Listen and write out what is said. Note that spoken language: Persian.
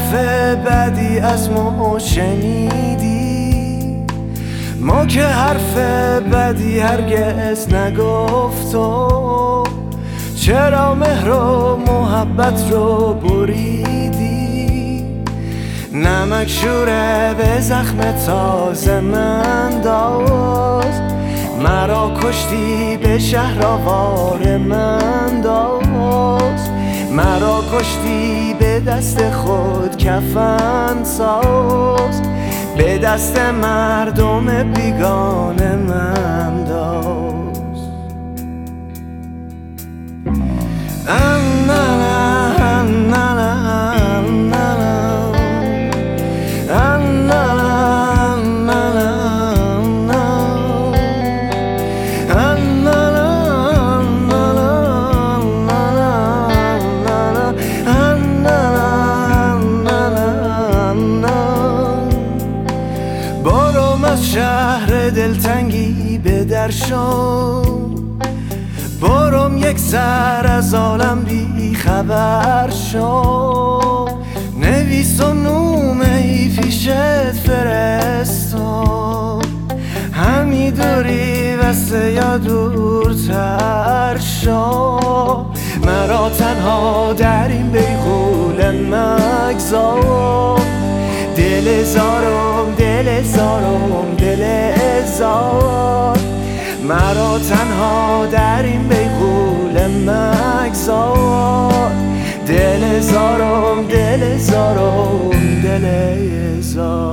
حرف بدی از ما شنیدی، ما که حرف بدی هرگز نگفتم. چرا مهر و محبت رو بریدی؟ نمک شوره به زخم تازه من داز، مرا کشتی به شهر آوار من داز، مرا کشتی به دست خود کفن ساز، به دست مردم بیگانه من داز. برم از شهر دلتنگی به در شو، برم یک سر از عالم بی خبر شو. نویس و نومه ای پیشت فرستم، همی دوری وسته یا دورتر شو. مرا تنها در این بیغوله مگذار، دل زارم دل زارم دل زار، مرا تنها در این بیغوله مگذار. دل زارم دل زارم دل زار.